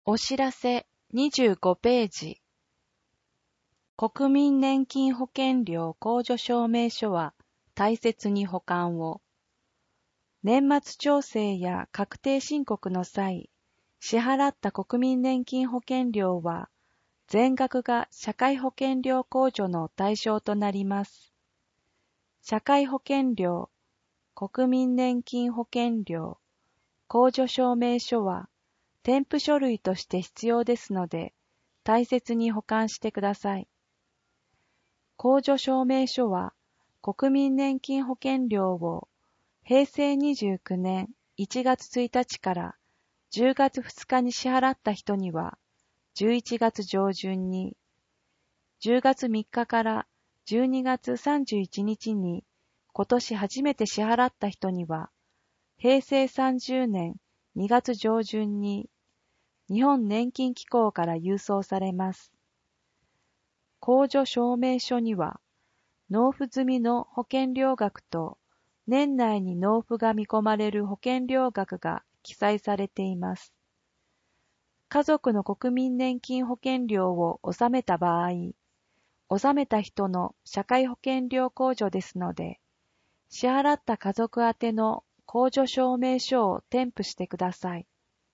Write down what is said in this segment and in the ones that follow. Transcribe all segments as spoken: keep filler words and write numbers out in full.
お知らせにじゅうごページ。国民年金保険料控除証明書は大切に保管を。年末調整や確定申告の際、支払った国民年金保険料は全額が社会保険料控除の対象となります。社会保険料、国民年金保険料、控除証明書は添付書類として必要ですので、大切に保管してください。控除証明書は国民年金保険料をへいせいにじゅうきゅうねんいちがつついたちからじゅうがつふつかに支払った人にはじゅういちがつじょうじゅんに、じゅうがつみっかからじゅうにがつさんじゅういちにちに今年初めて支払った人にはへいせいさんじゅうねんにがつじょうじゅんに日本年金機構から郵送されます。控除証明書には納付済みの保険料額と年内に納付が見込まれる保険料額が記載されています。家族の国民年金保険料を納めた場合、納めた人の社会保険料控除ですので、支払った家族宛ての控除証明書を添付してください。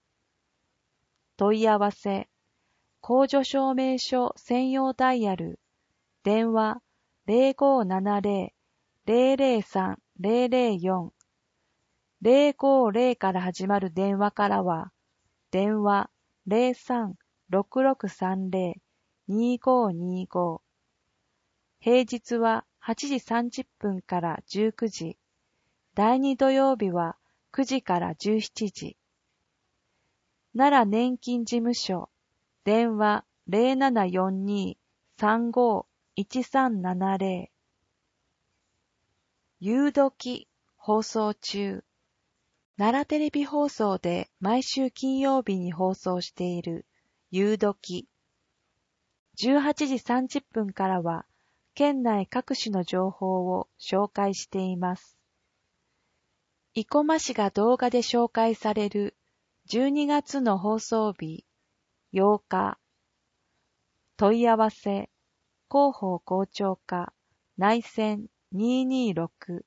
問い合わせ、控除証明書専用ダイヤル、電話 ゼロごーななゼロ ゼロゼロさん ゼロゼロよん、ゼロごーゼロから始まる電話からは、電話 ゼロさん ろくろくさんゼロ にごーにご、平日ははちじさんじゅっぷんからじゅうくじ、だいに土曜日はくじからじゅうしちじ。奈良年金事務所、電話 ゼロななよんに さんごーいちさんななゼロ。ゆうどき放送中。奈良テレビ放送で毎週金曜日に放送しているゆうどき。じゅうはちじさんじゅっぷんからは県内各種の情報を紹介しています。生駒市が動画で紹介されるじゅうにがつの放送日ようか。問い合わせ、広報校長課、内線にーにーろく。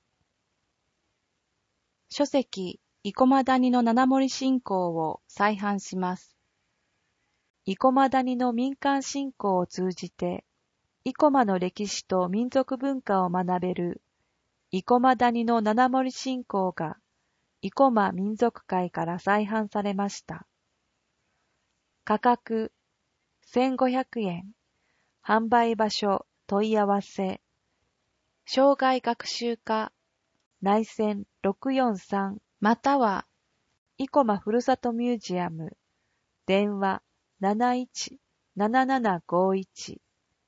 書籍、生駒谷の七森信仰を再版します。生駒谷の民間信仰を通じて、生駒の歴史と民族文化を学べる、生駒谷の七森信仰が、生駒民族会から再版されました。価格、せんごひゃくえん。販売場所、問い合わせ。生涯学習課、内線ろくよんさん、または、生駒ふるさとミュージアム、電話なないちななななごいち。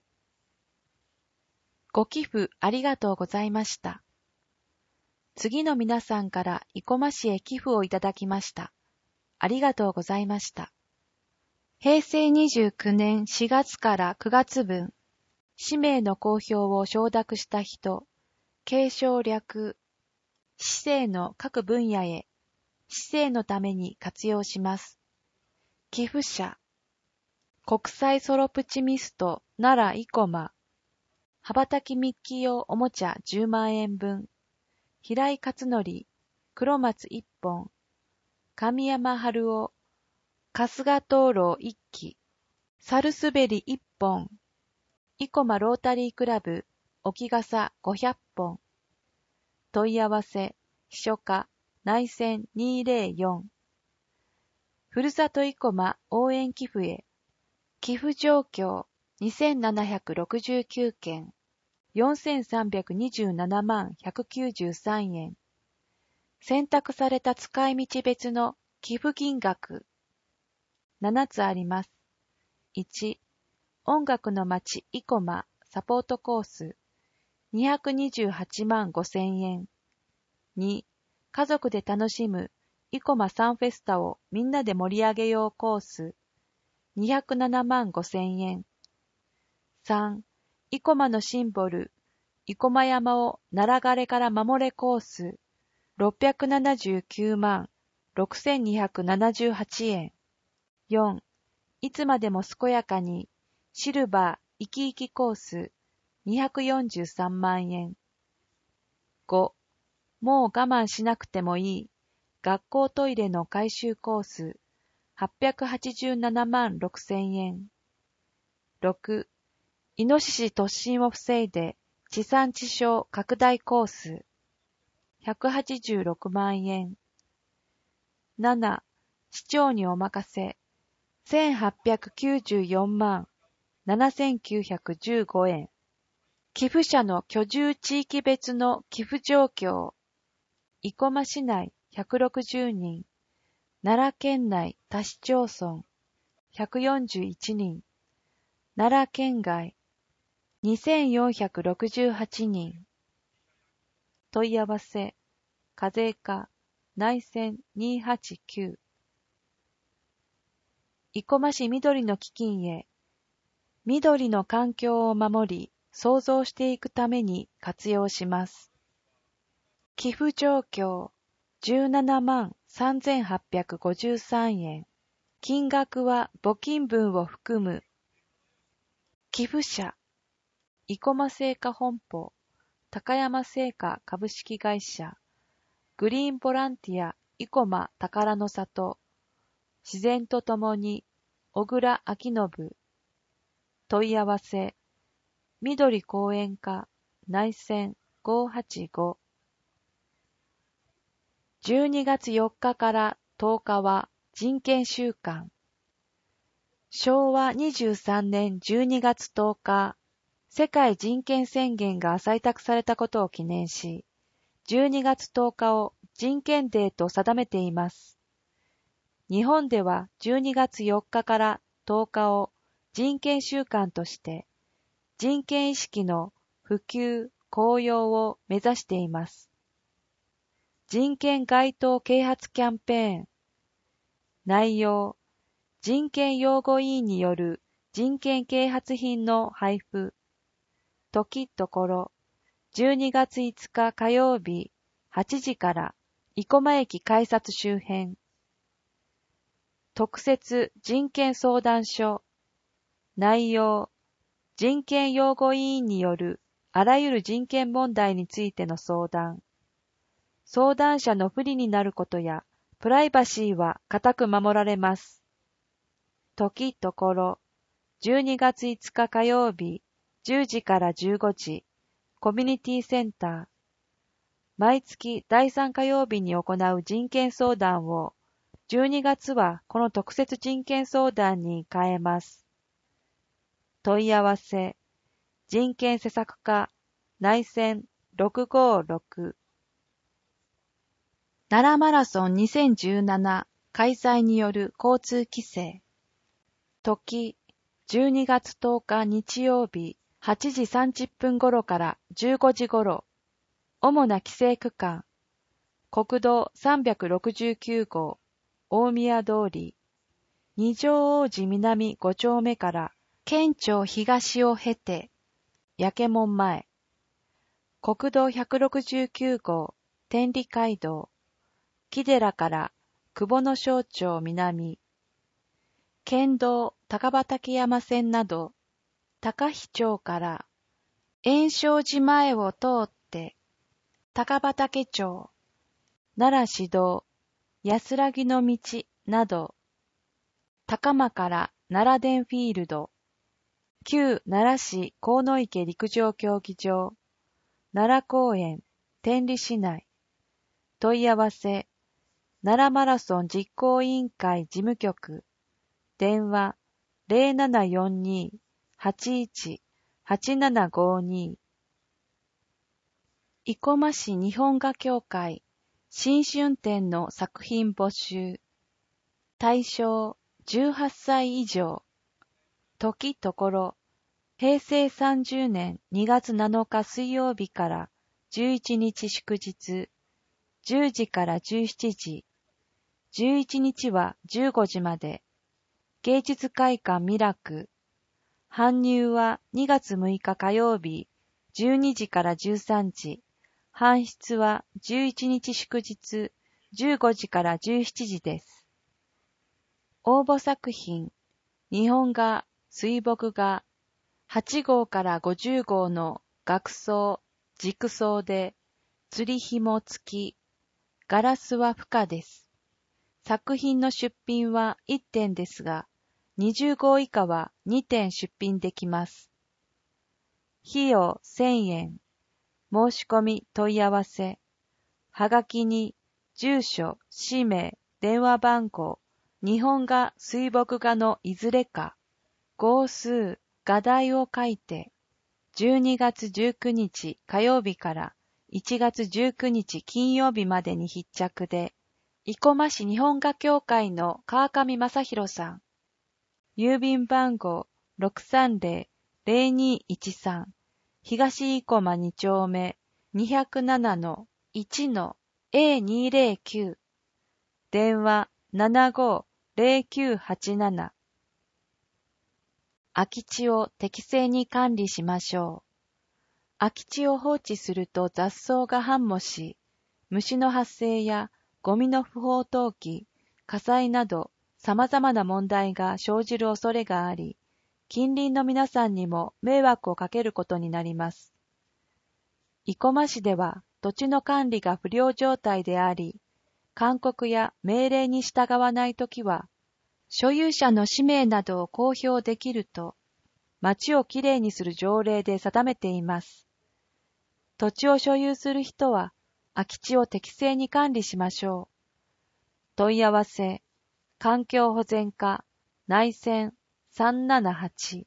ご寄付ありがとうございました。次の皆さんから生駒市へ寄付をいただきました。ありがとうございました。へいせいにじゅうきゅうねんしがつからくがつぶん、氏名の公表を承諾した人、継承略、市政の各分野へ、市政のために活用します。寄付者、国際ソロプチミスト奈良生駒、羽ばたきミッキー用おもちゃじゅうまんえんぶん、平井勝則、黒松いっぽん、神山春夫、春日灯籠いっき、サルスベリいっぽん、生駒ロータリークラブ、置傘ごひゃっぽん。問い合わせ、秘書課、内線にーぜろよん。ふるさと生駒応援寄付へ、寄付状況にせんななひゃくろくじゅうきゅうけん、よんせんさんびゃくにじゅうななまんひゃくきゅうじゅうさんえん。選択された使い道別の寄付金額、ななつあります。いち、音楽の街生駒サポートコースにひゃくにじゅうはちまんごせんえん。に、家族で楽しむ生駒サンフェスタをみんなで盛り上げようコースにひゃくななまんごせんえん。さん、生駒のシンボル生駒山をナラ枯れから守れコースろっぴゃくななじゅうきゅうまんろくせんにひゃくななじゅうはちえん。よん、 いつまでも健やかに、シルバー、生き生きコース、にひゃくよんじゅうさんまんえん。ご、もう我慢しなくてもいい、学校トイレの改修コース、はっぴゃくはちじゅうななまんろくせんえん。ろく、イノシシ突進を防いで地産地消拡大コース、ひゃくはちじゅうろくまんえん。なな、市長にお任せ、せんはっぴゃくきゅうじゅうよんまんななせんきゅうひゃくじゅうごえん。寄付者の居住地域別の寄付状況。生駒市内ひゃくろくじゅうにん、奈良県内多市町村ひゃくよんじゅういちにん、奈良県外にせんよんひゃくろくじゅうはちにん。問い合わせ、課税課、内線にーはちきゅう。生駒市緑の基金へ、緑の環境を守り、創造していくために活用します。寄付状況、じゅうななまんさんぜんはっぴゃくごじゅうさんえん。金額は募金分を含む。寄付者、生駒製菓本舗、高山製菓株式会社、グリーンボランティア生駒宝の里、自然とともに、小倉明信。問い合わせ、緑公園課、内線ごーはちご。じゅうにがつよっかからとおかは人権週間。しょうわにじゅうさんねんじゅうにがつとおか、世界人権宣言が採択されたことを記念し、じゅうにがつとおかを人権デーと定めています。日本ではじゅうにがつよっかからとおかを人権週間として、人権意識の普及・高揚を目指しています。人権街頭啓発キャンペーン。内容、人権擁護委員による人権啓発品の配布。時ところ、じゅうにがついつか火曜日はちじから生駒駅改札周辺。特設人権相談所。内容、人権擁護委員によるあらゆる人権問題についての相談。相談者の不利になることやプライバシーは固く守られます。時ところ、じゅうにがついつか火曜日じゅうじからじゅうごじ、コミュニティセンター。毎月だいさん火曜日に行う人権相談を、じゅうにがつはこの特設人権相談に変えます。問い合わせ、人権施策課、内線ろくごーろく。奈良マラソンにせんじゅうなな開催による交通規制。時、じゅうにがつとおか日曜日はちじさんじゅっぷん頃からじゅうごじ頃。主な規制区間。国道さんびゃくろくじゅうきゅうごう、大宮通り。二条王子南ごちょうめから県庁東を経て、焼け門前。国道ひゃくろくじゅうきゅうごう、天理街道。木寺から久保野省庁南。県道高畠山線など、高飛町から延昌寺前を通って高畠町、奈良市道、安らぎの道など、高間から奈良電フィールド、旧奈良市河池陸上競技場、奈良公園、天理市内。問い合わせ、奈良マラソン実行委員会事務局、電話 ゼロななよんに はちいち はちななごに。生駒市日本画協会新春展の作品募集。対象じゅうはっさい以上。時ところ、へいせいさんじゅうねんにがつなのか水曜日からじゅういちにち祝日、じゅうじからじゅうしちじ、じゅういちにちはじゅうごじまで、芸術会館ミラク。搬入はにがつむいか火曜日、じゅうにじからじゅうさんじ、搬出はじゅういちにち祝日、じゅうごじからじゅうしちじです。応募作品、 日本画、水墨画、はちごうからごじゅうごうの額装、軸装で、釣り紐付き、ガラスは不可です。作品の出品はいってんですが、にじゅうごう以下はにてん出品できます。費用せんえん。申し込み問い合わせ。はがきに、住所、氏名、電話番号、日本画、水墨画のいずれか、号数、画題を書いて、じゅうにがつじゅうくにち火曜日からいちがつじゅうくにち金曜日までに必着で、生駒市日本画協会の川上正弘さん、郵便番号 ろくさんぜろ ぜろにいちさん 東生駒にちょうめ にひゃくななのいちのエーにーぜろきゅう 電話 ななごーぜろきゅうはちなな。 空き地を適正に管理しましょう。空き地を放置すると雑草が繁茂し、虫の発生やゴミの不法投棄、火災など様々な問題が生じる恐れがあり、近隣の皆さんにも迷惑をかけることになります。生駒市では土地の管理が不良状態であり、勧告や命令に従わないときは、所有者の氏名などを公表できると、町をきれいにする条例で定めています。土地を所有する人は、空き地を適正に管理しましょう。問い合わせ、環境保全課、内線さんななはち。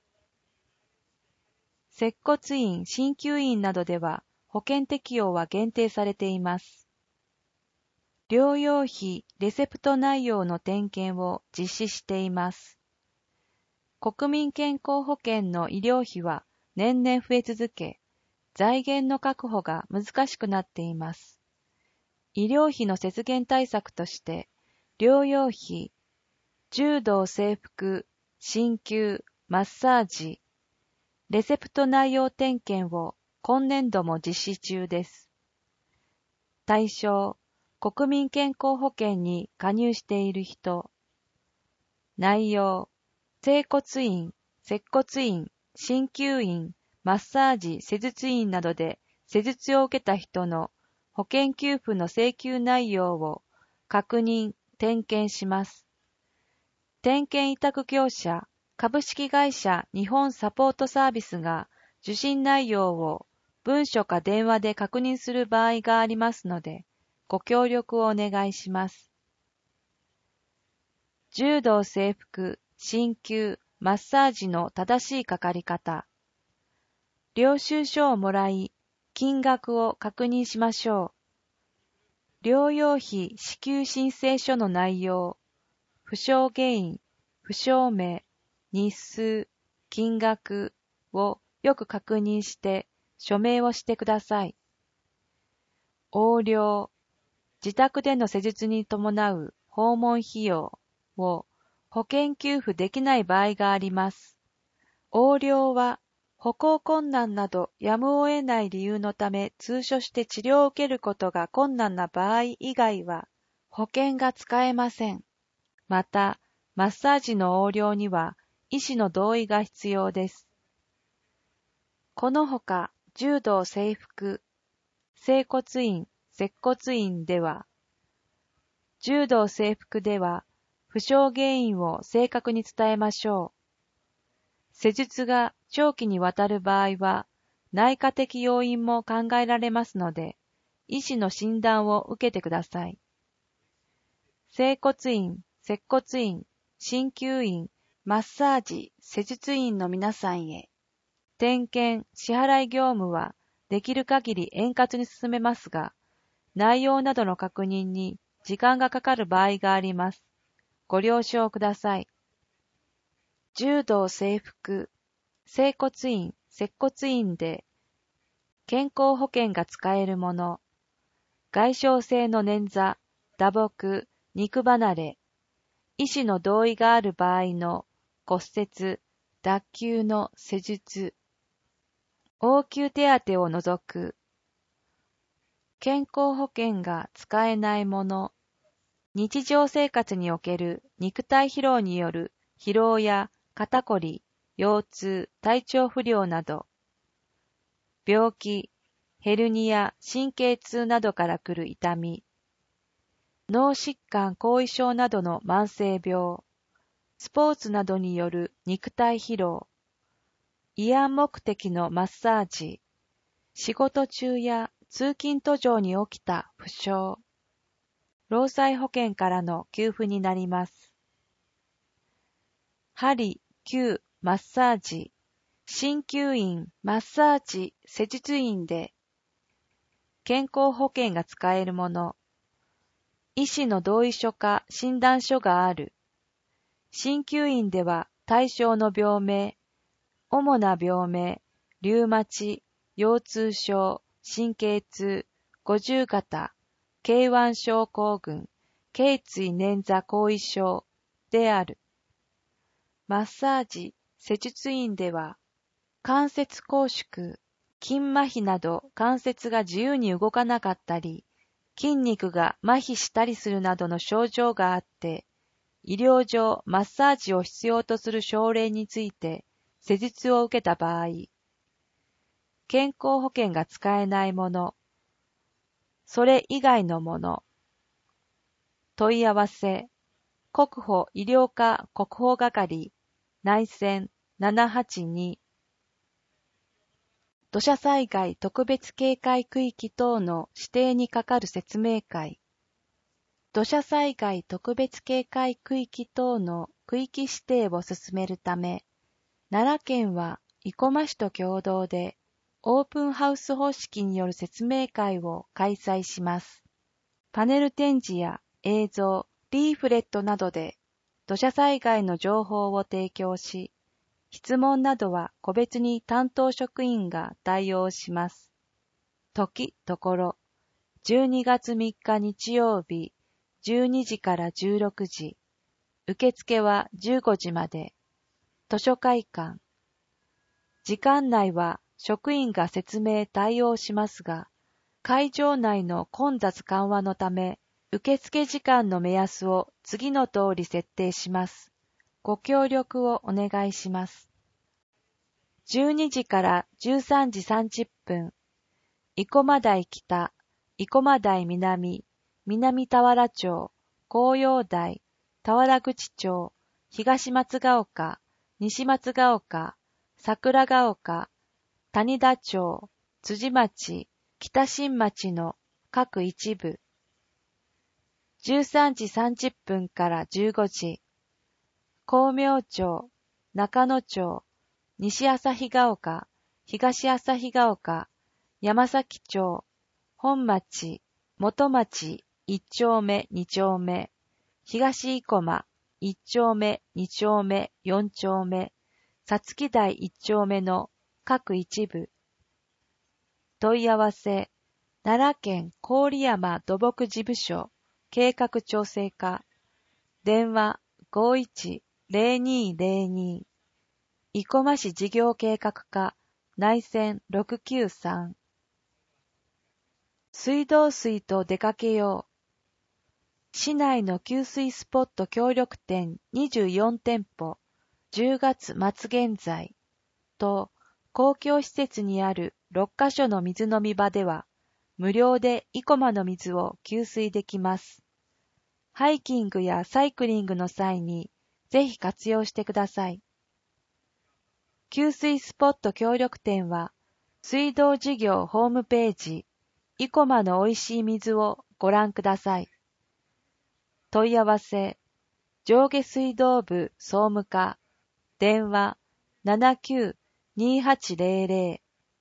接骨院、鍼灸院などでは保険適用は限定されています。療養費、レセプト内容の点検を実施しています。国民健康保険の医療費は年々増え続け、財源の確保が難しくなっています。医療費の節減対策として、療養費、柔道整復、鍼灸、マッサージ、レセプト内容点検を今年度も実施中です。対象、国民健康保険に加入している人。内容、整骨院、接骨院、鍼灸院、マッサージ、施術院などで施術を受けた人の保険給付の請求内容を確認、点検します。点検委託業者、株式会社日本サポートサービスが受診内容を文書か電話で確認する場合がありますので、ご協力をお願いします。柔道整復、鍼灸、マッサージの正しいかかり方。領収書をもらい、金額を確認しましょう。療養費支給申請書の内容、負傷原因、負傷名、日数、金額をよく確認して署名をしてください。横領、自宅での施術に伴う訪問費用を保険給付できない場合があります。横領は歩行困難などやむを得ない理由のため通所して治療を受けることが困難な場合以外は保険が使えません。また、マッサージの横領には医師の同意が必要です。このほか、柔道整復、整骨院、接骨院では、柔道整復では負傷原因を正確に伝えましょう。施術が長期にわたる場合は、内科的要因も考えられますので、医師の診断を受けてください。整骨院、接骨院、鍼灸院、マッサージ、施術院の皆さんへ、点検、支払い業務はできる限り円滑に進めますが、内容などの確認に時間がかかる場合があります。ご了承ください。柔道整復、整骨院、接骨院で健康保険が使えるもの、外傷性の捻挫、打撲、肉離れ、医師の同意がある場合の骨折、脱臼の施術、応急手当を除く、健康保険が使えないもの、日常生活における肉体疲労による疲労や肩こり、腰痛、体調不良など、病気、ヘルニア、神経痛などから来る痛み、脳疾患後遺症などの慢性病、スポーツなどによる肉体疲労、慰安目的のマッサージ、仕事中や通勤途上に起きた負傷、労災保険からの給付になります。針、灸、マッサージ、鍼灸院、マッサージ、施術院で健康保険が使えるもの、医師の同意書か診断書がある。鍼灸院では対象の病名、主な病名、リュウマチ、腰痛症、神経痛、五十肩、ケーワン 症候群、頸椎捻挫後遺症である。マッサージ、施術院では、関節拘縮、筋麻痺など関節が自由に動かなかったり、筋肉が麻痺したりするなどの症状があって、医療上マッサージを必要とする症例について施術を受けた場合、健康保険が使えないもの、それ以外のもの、問い合わせ、国保医療課国保係、内線ななはちに、土砂災害特別警戒区域等の指定に係る説明会、土砂災害特別警戒区域等の区域指定を進めるため、奈良県は生駒市と共同でオープンハウス方式による説明会を開催します。パネル展示や映像、リーフレットなどで土砂災害の情報を提供し、質問などは個別に担当職員が対応します。時、ところ、じゅうにがつみっか日曜日、じゅうにじからじゅうろくじ、受付はじゅうごじまで、図書会館。時間内は職員が説明対応しますが、会場内の混雑緩和のため、受付時間の目安を次の通り設定します。ご協力をお願いします。じゅうにじからじゅうさんじさんじゅっぷん、生駒台北、生駒台南、南田原町、紅葉台、田原口町、東松ヶ丘、西松ヶ丘、桜ヶ丘、谷田町、辻町、北新町の各一部。じゅうさんじさんじゅっぷんからじゅうごじ、光明町、中野町、西旭ヶ丘、東旭ヶ丘、山崎町、本町、元町、一丁目、二丁目、東生駒、一丁目、二丁目、四丁目、さつき台一丁目の各一部。問い合わせ、奈良県郡山土木事務所計画調整課、電話 ごいちゼロにゼロに、生駒市事業計画課、内線ろくきゅうさん。水道水と出かけよう。市内の給水スポット協力店にじゅうよんてんぽ、じゅうがつまつ現在と公共施設にあるろっかしょの水飲み場では無料で生駒の水を給水できます。ハイキングやサイクリングの際にぜひ活用してください。給水スポット協力店は水道事業ホームページ生駒のおいしい水をご覧ください。問い合わせ、上下水道部総務課、電話 ななきゅうにはちゼロゼロ。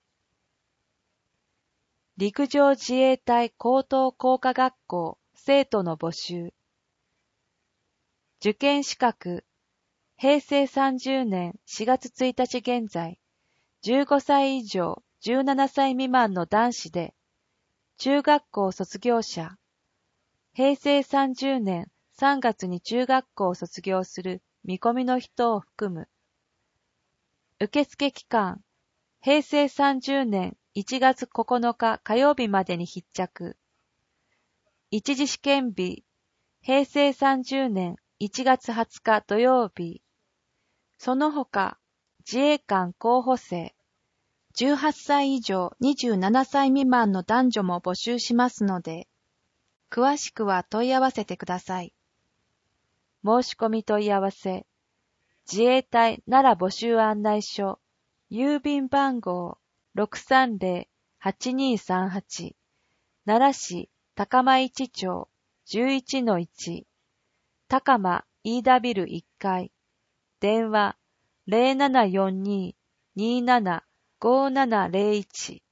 陸上自衛隊高等工科学校生徒の募集。受験資格、へいせいさんじゅうねんしがつついたち現在、じゅうごさい以上じゅうななさい未満の男子で、中学校卒業者、へいせいさんじゅうねんさんがつに中学校を卒業する見込みの人を含む。受付期間、へいせいさんじゅうねんいちがつここのか火曜日までに必着。一次試験日、へいせいさんじゅうねんいちがつはつか土曜日。 その他、自衛官候補生、じゅうはっさい以上にじゅうななさい未満の男女も募集しますので、詳しくは問い合わせてください。申し込み問い合わせ、自衛隊奈良募集案内所、郵便番号 ろくさんぜろ はちにさんはち、奈良市高間一町 じゅういちのいち、高間飯田ビルいっかい、電話 ゼロななよんに にーなな ごーななゼロいち。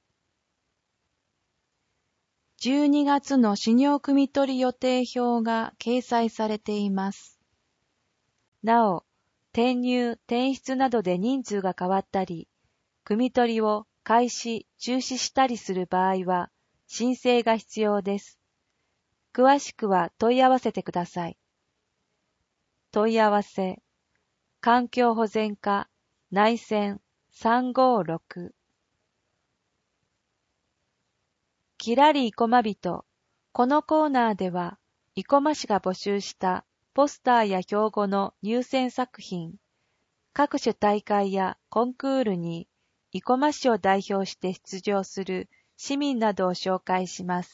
じゅうにがつの始業汲み取り予定表が掲載されています。なお、転入・転出などで人数が変わったり、汲み取りを開始・中止したりする場合は、申請が必要です。詳しくは問い合わせてください。問い合わせ、環境保全課内線さんごろく。きらり生駒人。このコーナーでは、生駒市が募集したポスターや標語の入選作品、各種大会やコンクールに生駒市を代表して出場する市民などを紹介します。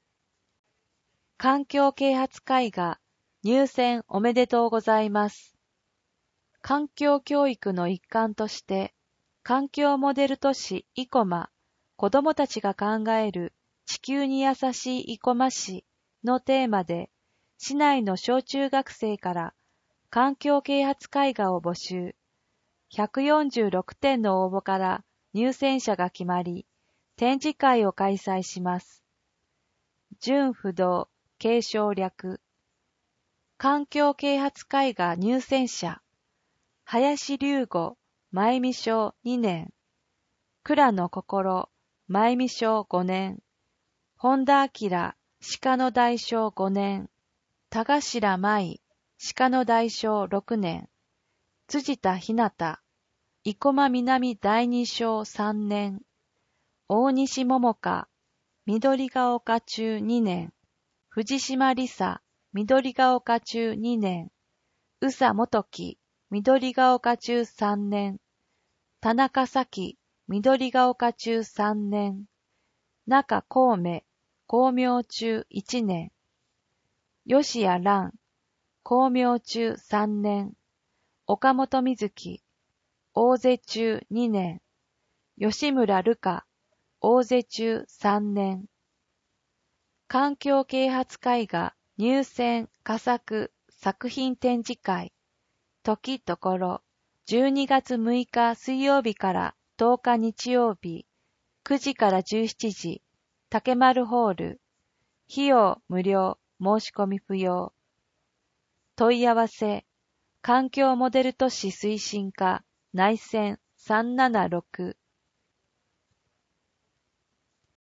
環境啓発絵画入選おめでとうございます。環境教育の一環として、環境モデル都市生駒、子どもたちが考える地球に優しい生駒市のテーマで、市内の小中学生から環境啓発絵画を募集。ひゃくよんじゅうろくてんの応募から入選者が決まり、展示会を開催します。準不動、継承略。環境啓発絵画入選者。林龍吾、前見賞にねん。倉野心、前見賞ごねん。本田明、鹿の大賞ごねん。田頭舞、鹿の大賞ろくねん。辻田ひなた、生駒南第二賞さんねん。大西桃香、緑が丘中にねん。藤島理沙、緑が丘中にねん。宇佐元樹、緑が丘中さんねん。田中咲、緑が丘中さんねん。中孔明、光明中いちねん。吉谷蘭、光明中さんねん。岡本瑞希、大勢中にねん。吉村瑠香、大勢中さんねん。環境啓発絵画入選佳作作品展示会。時ところ、じゅうにがつむいか水曜日からとおか日曜日、くじからじゅうしちじ、竹丸ホール。費用無料、申し込み不要。問い合わせ、環境モデル都市推進課内線さんななろく。